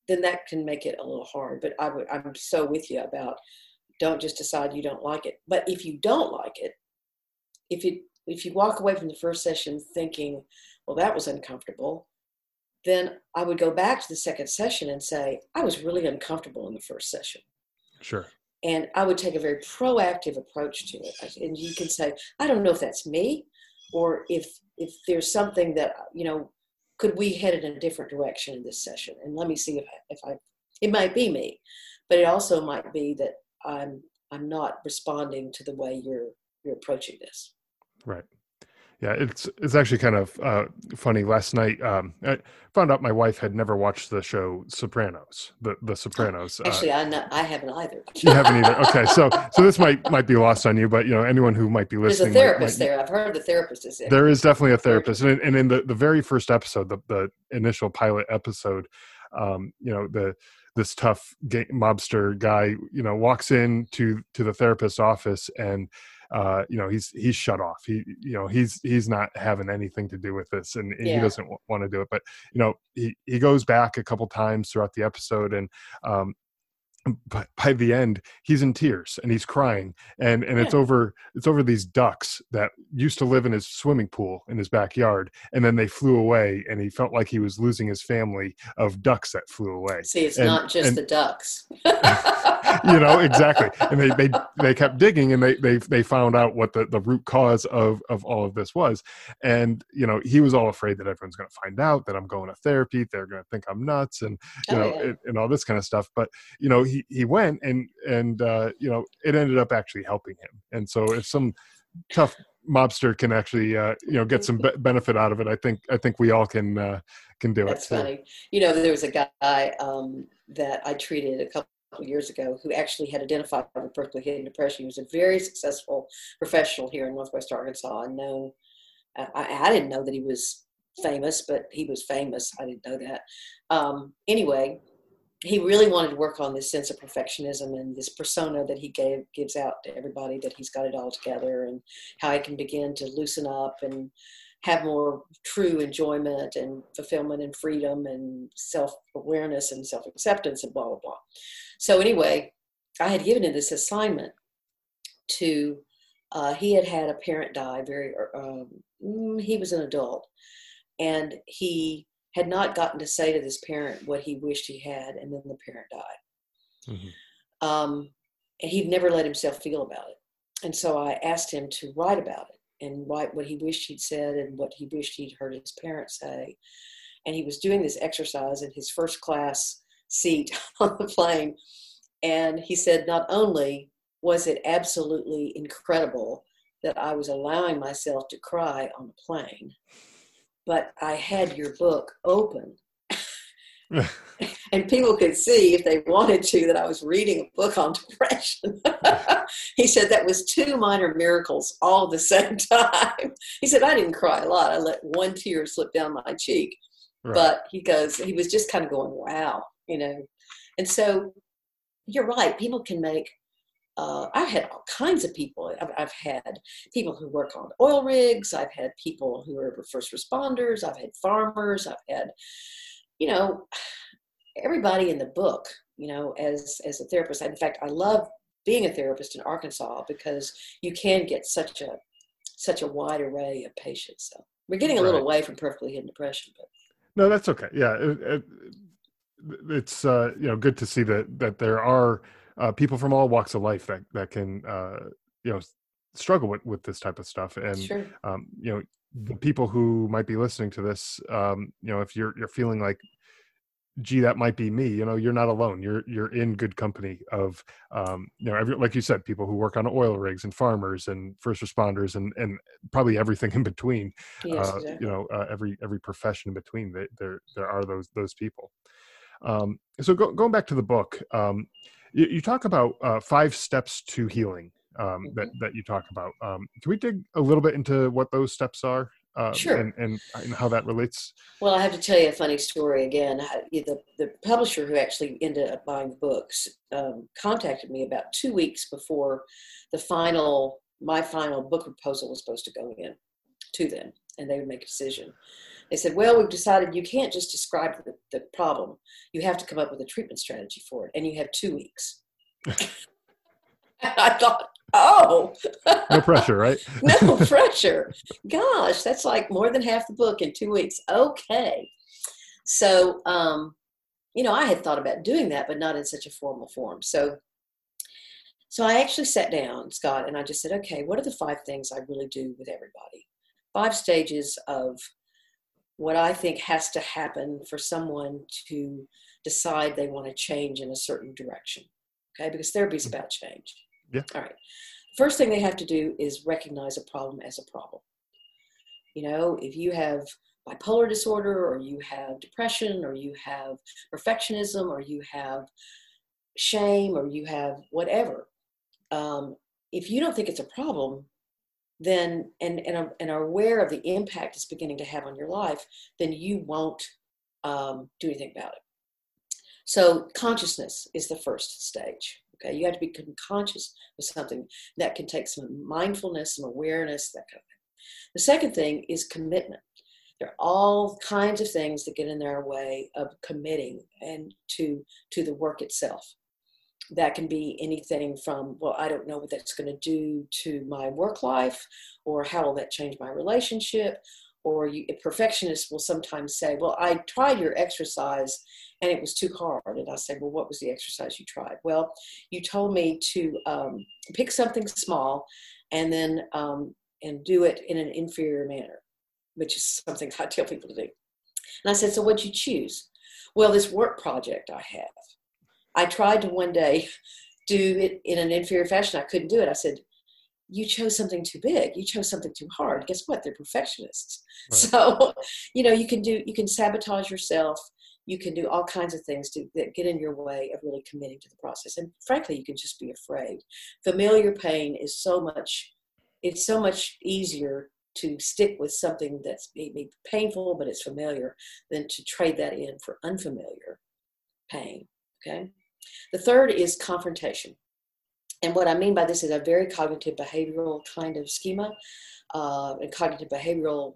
then that can make it a little hard. But I would, I'm so with you about don't just decide you don't like it. But if you don't like it, if you if you walk away from the first session thinking, well, that was uncomfortable, then I would go back to the second session and say, I was really uncomfortable in the first session. Sure. And I would take a very proactive approach to it. And you can say, I don't know if that's me, or if if there's something that, you know, could we head in a different direction in this session? And let me see if I, if I, it might be me, but it also might be that I'm, I'm not responding to the way you're, you're approaching this. Right. Yeah. It's, it's actually kind of uh, funny. Last night, um, I found out my wife had never watched the show Sopranos, the, the Sopranos. Actually, uh, I not, I haven't either. You haven't either. Okay. So, so this might, might be lost on you, but you know, anyone who might be listening. There's a therapist might, might, there. I've heard the therapist is there. There is definitely a therapist. And, and in the, the very first episode, the, the initial pilot episode, um, you know, the, this tough gay, mobster guy, you know, walks in to, to the therapist's office and, uh, you know, he's, he's shut off. He, you know, he's, he's not having anything to do with this, and, and yeah. he doesn't w- want to do it, but, you know, he, he goes back a couple times throughout the episode, and, um, but by the end, he's in tears and he's crying, and, and yeah. it's over, it's over these ducks that used to live in his swimming pool in his backyard. And then they flew away, and he felt like he was losing his family of ducks that flew away. See, it's and, not just and, the ducks. You know, exactly. And they, they, they kept digging, and they, they, they found out what the, the root cause of, of all of this was. And, you know, he was all afraid that everyone's going to find out that I'm going to therapy. They're going to think I'm nuts, and, you oh, know, yeah. and, and all this kind of stuff. But, you know, he, he went and, and, uh, you know, it ended up actually helping him. And so if some tough mobster can actually, uh, you know, get some be- benefit out of it, I think, I think we all can, uh, can do That's it. That's funny. You know, there was a guy um, that I treated a couple of years ago who actually had identified with perfectly hidden depression. He was a very successful professional here in Northwest Arkansas, and known, I, I didn't know that he was famous, but he was famous. I didn't know that. Um, anyway, he really wanted to work on this sense of perfectionism and this persona that he gave gives out to everybody, that he's got it all together, and how he can begin to loosen up and have more true enjoyment and fulfillment and freedom and self-awareness and self-acceptance and blah, blah, blah. So anyway, I had given him this assignment to, uh, he had had a parent die very, um, he was an adult, and he had not gotten to say to this parent what he wished he had, and then the parent died. Mm-hmm. Um, and he'd never let himself feel about it. And so I asked him to write about it and write what he wished he'd said and what he wished he'd heard his parents say. And he was doing this exercise in his first class seat on the plane. And he said, not only was it absolutely incredible that I was allowing myself to cry on the plane, but I had your book open and people could see if they wanted to that I was reading a book on depression. He said that was two minor miracles all at the same time. He said, I didn't cry a lot. I let one tear slip down my cheek. Right. But he goes, he was just kind of going, wow, you know. And so you're right. People can make, uh, I've had all kinds of people. I've, I've had people who work on oil rigs. I've had people who are first responders. I've had farmers. I've had, you know, everybody in the book, you know, as, as a therapist. In fact, I love being a therapist in Arkansas because you can get such a, such a wide array of patients. So we're getting a little right. away from perfectly hidden depression, but. No, that's okay. Yeah. It, it, it's, uh, you know, good to see that, that there are uh, people from all walks of life that, that can, uh, you know, struggle with, with this type of stuff. And, sure. um, you know, the people who might be listening to this, um, you know, if you're, you're feeling like, gee, that might be me, you know, you're not alone. You're, you're in good company of, um, you know, every, like you said, people who work on oil rigs and farmers and first responders and, and probably everything in between, yes, uh, exactly. you know, uh, every, every profession in between, they, there, there are those, those people. Um, so go, going back to the book, um, you, you talk about uh, five steps to healing um, mm-hmm. that, that you talk about. Um, can we dig a little bit into what those steps are? Uh, sure. And, and, and how that relates? Well, I have to tell you a funny story again. I, the, the publisher who actually ended up buying the books um, contacted me about two weeks before the final, my final book proposal was supposed to go in to them, and they would make a decision. They said, well, we've decided you can't just describe the, the problem. You have to come up with a treatment strategy for it. And you have two weeks. I thought, oh. No pressure, right? No pressure. Gosh, that's like more than half the book in two weeks. Okay. So, um, you know, I had thought about doing that, but not in such a formal form. So, so I actually sat down, Scott, and I just said, okay, what are the five things I really do with everybody? Five stages of what I think has to happen for someone to decide they want to change in a certain direction. Okay, because therapy is about change. Yeah. All right. First thing they have to do is recognize a problem as a problem. You know, if you have bipolar disorder, or you have depression, or you have perfectionism, or you have shame, or you have whatever, um, if you don't think it's a problem, then and and are, and are aware of the impact it's beginning to have on your life, then you won't um, do anything about it. So consciousness is the first stage. Okay, you have to be conscious of something. That can take some mindfulness, some awareness, that kind of thing. The second thing is commitment. There are all kinds of things that get in their way of committing and to to the work itself. That can be anything from, well, I don't know what that's going to do to my work life, or how will that change my relationship, or you, perfectionists will sometimes say, well, I tried your exercise and it was too hard. And I say, well, what was the exercise you tried? Well, you told me to um, pick something small and then um, and do it in an inferior manner, which is something I tell people to do. And I said, so what'd you choose? Well, this work project I have. I tried to one day do it in an inferior fashion. I couldn't do it. I said, you chose something too big. You chose something too hard. Guess what? They're perfectionists. Right. So, you know, you can do, you can sabotage yourself. You can do all kinds of things to, that get in your way of really committing to the process. And frankly, you can just be afraid. Familiar pain is so much, it's so much easier to stick with something that's maybe painful, but it's familiar, than to trade that in for unfamiliar pain. Okay. The third is confrontation. And what I mean by this is a very cognitive behavioral kind of schema. Uh, and cognitive behavioral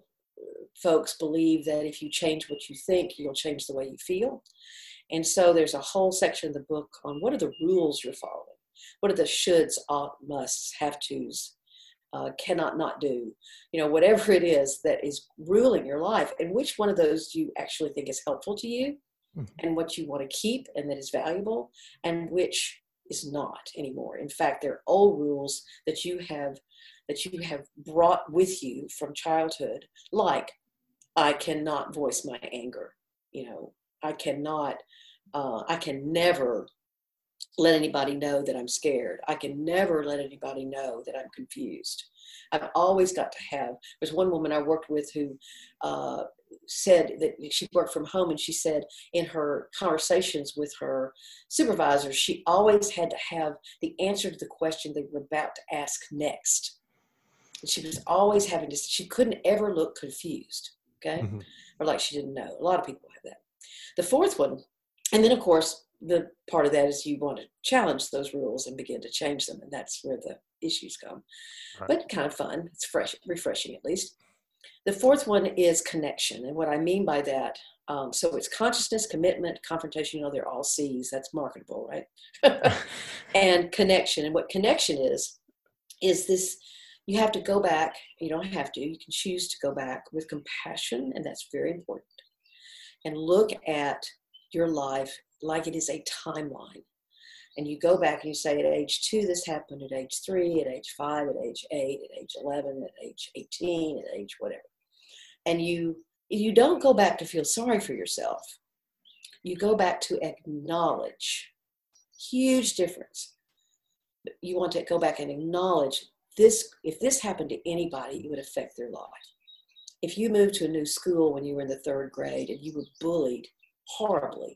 folks believe that if you change what you think, you'll change the way you feel. And so there's a whole section of the book on what are the rules you're following? What are the shoulds, ought, musts, have tos, uh, cannot not do? You know, whatever it is that is ruling your life, and which one of those do you actually think is helpful to you, and what you want to keep and that is valuable, and which is not anymore. In fact, there are old rules that you have that you have brought with you from childhood, like I cannot voice my anger. You know, I cannot, uh, I can never let anybody know that I'm scared. I can never let anybody know that I'm confused. I've always got to have, there's one woman I worked with who uh, said that she worked from home, and she said in her conversations with her supervisors, she always had to have the answer to the question they were about to ask next. And she was always having to, she couldn't ever look confused, okay? Mm-hmm. Or like she didn't know. A lot of people have that. The fourth one, and then of course, the part of that is you want to challenge those rules and begin to change them. And that's where the issues come. Right. But kind of fun. It's fresh, refreshing at least. The fourth one is connection. And what I mean by that, um, so it's consciousness, commitment, confrontation, you know, they're all C's. That's marketable, right? And connection. And what connection is, is this, you have to go back. You don't have to. You can choose to go back with compassion. And that's very important. And look at your life like it is a timeline. And you go back and you say, at age two, this happened, at age three, at age five, at age eight, at age eleven, at age eighteen, at age whatever. And you, you don't go back to feel sorry for yourself. You go back to acknowledge. Huge difference. You want to go back and acknowledge this. If this happened to anybody, it would affect their life. If you moved to a new school when you were in the third grade and you were bullied horribly,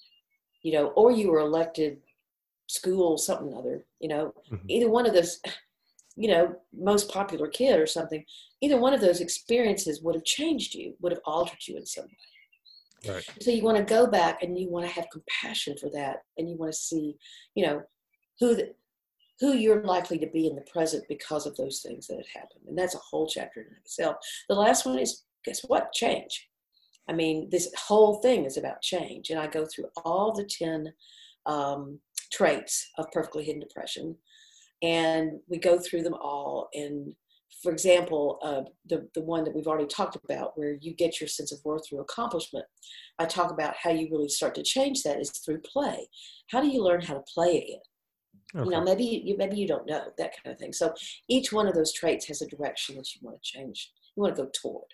you know, or you were elected school something or other, you know, mm-hmm. either one of those, you know, most popular kid or something, either one of those experiences would have changed you, would have altered you in some way. Right. So you want to go back and you want to have compassion for that. And you want to see, you know, who the, who you're likely to be in the present because of those things that had happened. And that's a whole chapter in itself. The last one is, guess what? Change. I mean, this whole thing is about change. And I go through all the ten um, traits of perfectly hidden depression. And we go through them all. And for example, uh, the, the one that we've already talked about, where you get your sense of worth through accomplishment, I talk about how you really start to change that is through play. How do you learn how to play again? Okay. You know, maybe you, maybe you don't know, that kind of thing. So each one of those traits has a direction that you want to change. You want to go toward.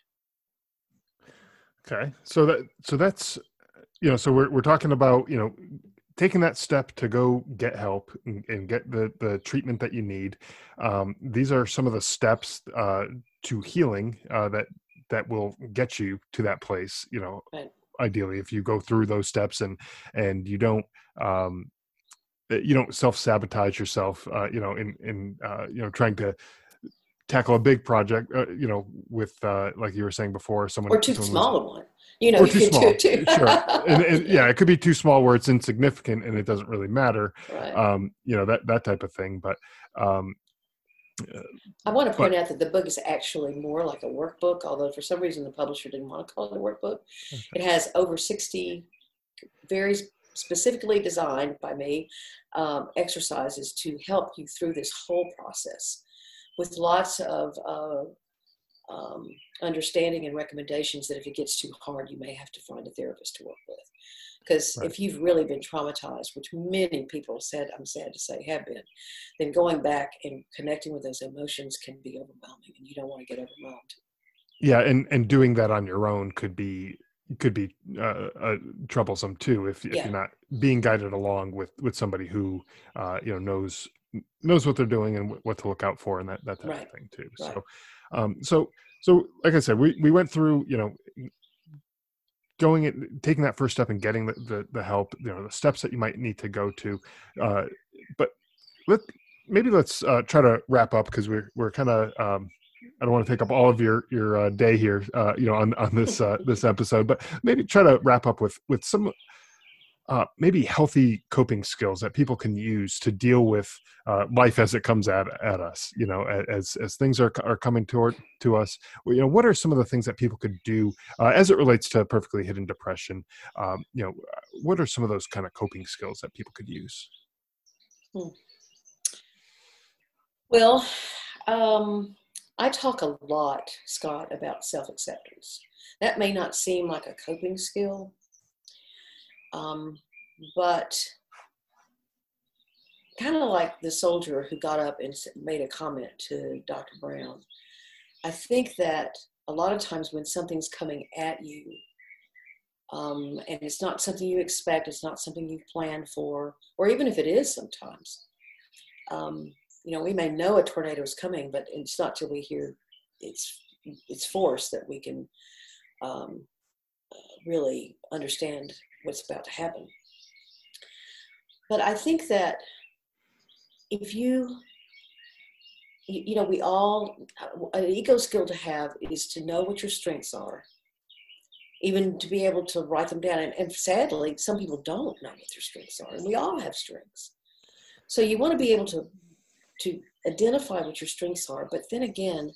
Okay. So that, so that's, you know, so we're, we're talking about, you know, taking that step to go get help and, and get the, the treatment that you need. Um, these are some of the steps uh, to healing uh, that, that will get you to that place, you know, right. Ideally, if you go through those steps and, and you don't, um, you don't self-sabotage yourself, uh, you know, in, in, uh, you know, trying to tackle a big project, uh, you know, with, uh, like you were saying before, someone, or too someone small was, a one, you know, or you too can small, do it too. Sure. And, and yeah, it could be too small where it's insignificant and it doesn't really matter. Right. Um, you know, that, that type of thing. But, um, I want to point but, out that the book is actually more like a workbook, although for some reason the publisher didn't want to call it a workbook. Okay. It has over sixty very specifically designed by me um, exercises to help you through this whole process, with lots of uh, um, understanding and recommendations that if it gets too hard, you may have to find a therapist to work with. Because right. if you've really been traumatized, which many people said, I'm sad to say, have been, then going back and connecting with those emotions can be overwhelming, and you don't want to get overwhelmed. Yeah, and, and doing that on your own could be could be uh, uh, troublesome too if, if yeah. you're not being guided along with, with somebody who uh, you know knows knows what they're doing and w- what to look out for and that that type right. of thing too. Right. So, um, so so like I said, we we went through you know. going and taking that first step and getting the, the, the help, you know, the steps that you might need to go to. Uh, but let, maybe let's uh, try to wrap up because we're, we're kind of, um, I don't want to take up all of your, your uh, day here, uh, you know, on, on this, uh, this episode, but maybe try to wrap up with, with some uh, maybe healthy coping skills that people can use to deal with uh, life as it comes at, at us, you know, as, as things are, are coming toward to us. Well, you know, what are some of the things that people could do uh, as it relates to perfectly hidden depression? Um, you know, what are some of those kind of coping skills that people could use? Hmm. Well, um, I talk a lot, Scott, about self-acceptance. That may not seem like a coping skill, um, but kind of like the soldier who got up and made a comment to Doctor Brown. I think that a lot of times when something's coming at you, um, and it's not something you expect, it's not something you've planned for, or even if it is sometimes, um, you know, we may know a tornado is coming, but it's not till we hear its its force that we can um, really understand what's about to happen. But I think that if you, you, you know, we all, an ego skill to have is to know what your strengths are, even to be able to write them down. And, and sadly, some people don't know what their strengths are, and we all have strengths. So you want to be able to, to identify what your strengths are, but then again,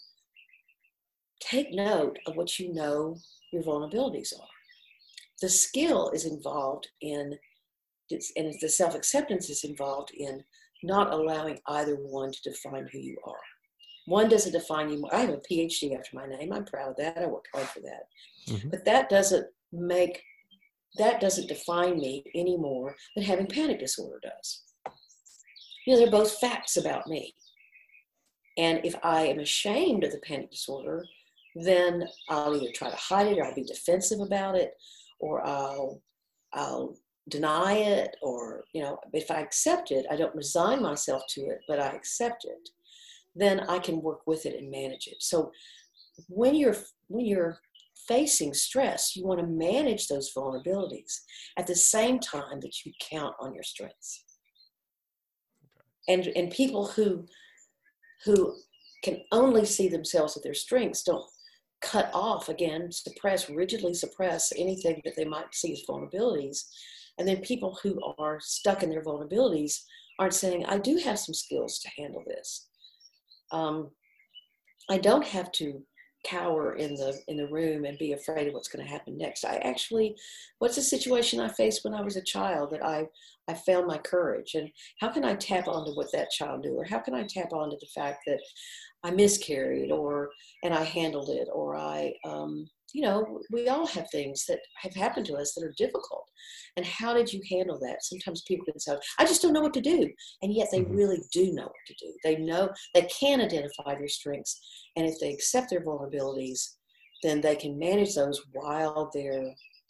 take note of what you know your vulnerabilities are. The skill is involved in, and the self-acceptance is involved in not allowing either one to define who you are. One doesn't define you. I have a P H D after my name. I'm proud of that. I worked hard for that. Mm-hmm. But that doesn't make, that doesn't define me any more than having panic disorder does. You know, they're both facts about me. And if I am ashamed of the panic disorder, then I'll either try to hide it, or I'll be defensive about it, or I'll, I'll deny it, or, you know, if I accept it, I don't resign myself to it, but I accept it, then I can work with it and manage it. So when you're, when you're facing stress, you want to manage those vulnerabilities at the same time that you count on your strengths. And, and people who, who can only see themselves at their strengths don't cut off, again, suppress, rigidly suppress anything that they might see as vulnerabilities. And then people who are stuck in their vulnerabilities aren't saying, I do have some skills to handle this. Um, I don't have to cower in the in the room and be afraid of what's going to happen next. I actually, what's a situation I faced when I was a child that I I found my courage, and how can I tap onto what that child knew, or how can I tap onto the fact that I miscarried, or and I handled it, or I um, you know, we all have things that have happened to us that are difficult. And how did you handle that? Sometimes people can say, I just don't know what to do. And yet they Mm-hmm. really do know what to do. They know, they can identify their strengths. And if they accept their vulnerabilities, then they can manage those while they're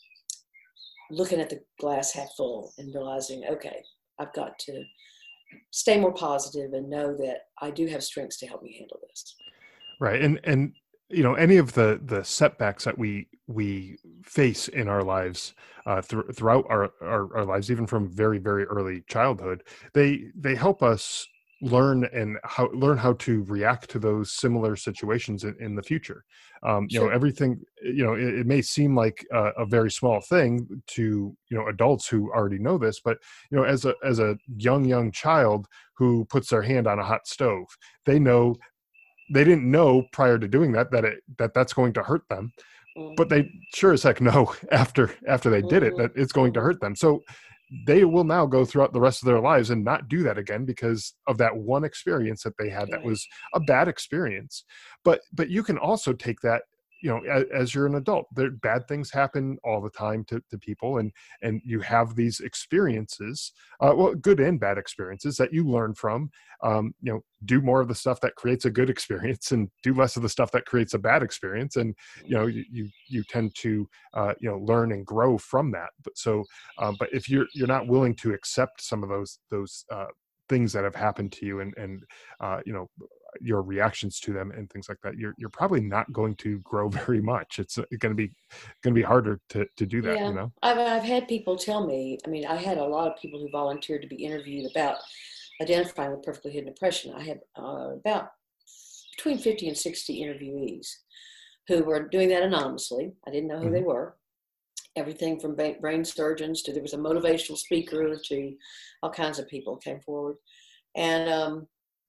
looking at the glass half full and realizing, okay, I've got to stay more positive and know that I do have strengths to help me handle this. Right. And, and, you know, any of the, the setbacks that we, we face in our lives, uh, th- throughout our, our, our lives, even from very, very early childhood, they, they help us learn and how learn how to react to those similar situations in, in the future. Um, you Sure. know, everything, you know, it, it may seem like a, a very small thing to, you know, adults who already know this, but, you know, as a, as a young, young child who puts their hand on a hot stove, they know, they didn't know prior to doing that, that it, that that's going to hurt them, Mm-hmm. but they sure as heck know after, after they did it, that it's going Mm-hmm. to hurt them. So they will now go throughout the rest of their lives and not do that again because of that one experience that they had that Right. was a bad experience. But but you can also take that, you know, as, as you're an adult, there bad things happen all the time to, to people, and and you have these experiences, uh, well, good and bad experiences that you learn from. Um, you know, do more of the stuff that creates a good experience, and do less of the stuff that creates a bad experience, and you know, you you, you tend to uh, you know, learn and grow from that. But so, um, but if you're you're not willing to accept some of those those uh, things that have happened to you, and and uh, you know, your reactions to them and things like that, you're you're probably not going to grow very much. It's going to be going to be harder to to do that, you Yeah, know. I've I've had people tell me. I mean, I had a lot of people who volunteered to be interviewed about identifying with perfectly hidden depression. I had uh, about between fifty and sixty interviewees who were doing that anonymously. I didn't know who Mm-hmm. they were. Everything from brain surgeons to, there was a motivational speaker, to all kinds of people came forward, and um,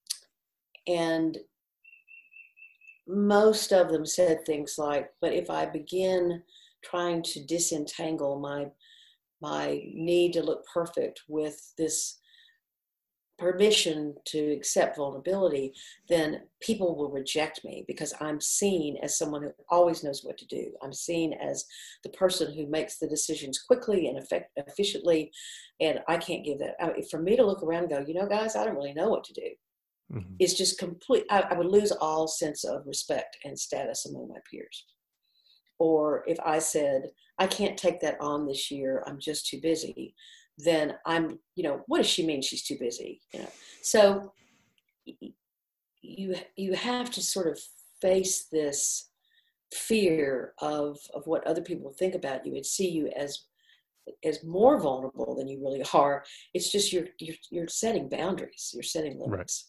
and most of them said things like, "But if I begin trying to disentangle my my need to look perfect with this permission to accept vulnerability, then people will reject me because I'm seen as someone who always knows what to do. I'm seen as the person who makes the decisions quickly and effect- efficiently, and I can't give that." I mean, for me to look around and go, you know, guys, I don't really know what to do, Mm-hmm. it's just complete. I, I would lose all sense of respect and status among my peers. Or if I said, I can't take that on this year, I'm just too busy, then I'm, you know, what does she mean she's too busy? You know, so you you have to sort of face this fear of of what other people think about you and see you as as more vulnerable than you really are. It's just you're you're, you're setting boundaries, you're setting Right. limits.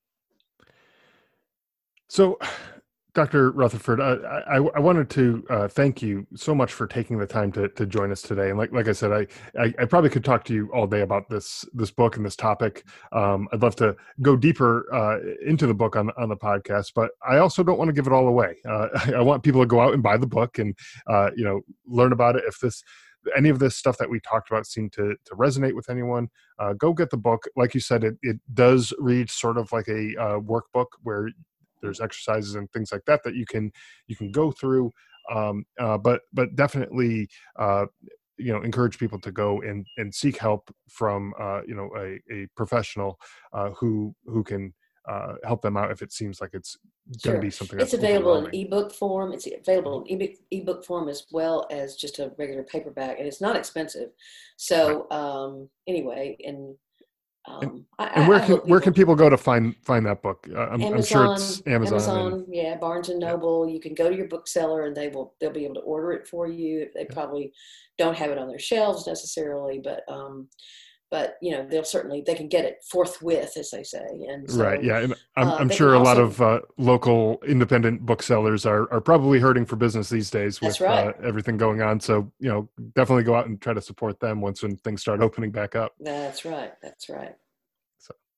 So, Doctor Rutherford, I, I, I wanted to uh, thank you so much for taking the time to, to join us today. And like like I said, I, I, I probably could talk to you all day about this this book and this topic. Um, I'd love to go deeper uh, into the book on on the podcast, but I also don't want to give it all away. Uh, I, I want people to go out and buy the book and uh, you know, learn about it. If this any of this stuff that we talked about seemed to to resonate with anyone, uh, go get the book. Like you said, it it does read sort of like a uh, workbook where there's exercises and things like that that you can you can go through, um, uh, but but definitely uh, you know, encourage people to go and and seek help from uh, you know, a, a professional uh, who who can uh, help them out if it seems like it's going to be Sure. something It's that's available in overwhelming. ebook form. It's available in ebook, ebook form as well as just a regular paperback, and it's not expensive. Right. So um, anyway, and And um, I, and I where I can hope where can people, people go to find find that book? Uh, I'm I'm sure it's Amazon, Amazon and Amazon, yeah, Barnes and yeah, Noble. You can go to your bookseller and they will they'll be able to order it for you. They yeah. probably don't have it on their shelves necessarily, but um, but you know, they'll certainly, they can get it forthwith, as they say. And Right. so Yeah. And I'm uh, I'm they can sure a lot also, of uh, local independent booksellers are are probably hurting for business these days that's with right. uh, everything going on. So, you know, definitely go out and try to support them once when things start opening back up. That's right. That's right. So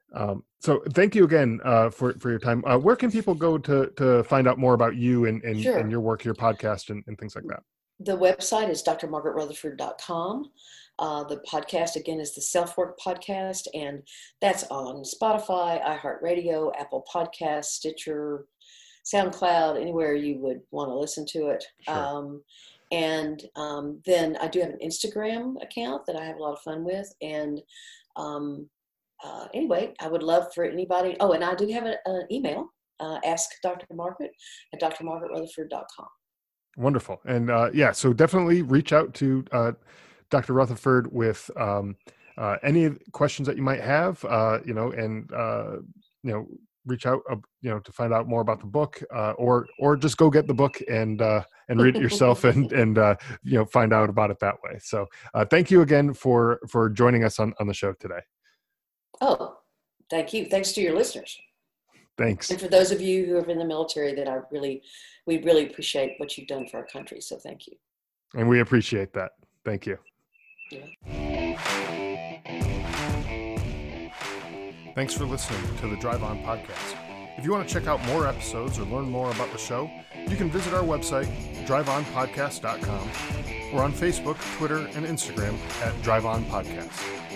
Um, so thank you again uh, for, for your time. Uh, where can people go to, to find out more about you and, and, Sure. and your work, your podcast, and, and things like that? The website is d r margaret rutherford dot com. Uh, the podcast, again, is the Self-Work Podcast, and that's on Spotify, iHeartRadio, Apple Podcasts, Stitcher, SoundCloud, anywhere you would want to listen to it. Sure. Um, and um, then I do have an Instagram account that I have a lot of fun with. And um, uh, anyway, I would love for anybody. Oh, and I do have a, an email, uh, ask Doctor Margaret at d r margaret rutherford dot com. Wonderful. And uh, yeah, so definitely reach out to uh, Doctor Rutherford with um, uh, any questions that you might have, uh, you know, and, uh, you know, reach out, uh, you know, to find out more about the book, uh, or, or just go get the book and, uh, and read it yourself and, and, uh, you know, find out about it that way. So uh, thank you again for, for joining us on, on the show today. Oh, thank you. Thanks to your listeners. Thanks. And for those of you who are in the military, that I really, we really appreciate what you've done for our country. So thank you. And we appreciate that. Thank you. Yeah. Thanks for listening to the Drive On Podcast. If you want to check out more episodes or learn more about the show, you can visit our website, drive on podcast dot com, or on Facebook, Twitter, and Instagram at Drive On Podcast.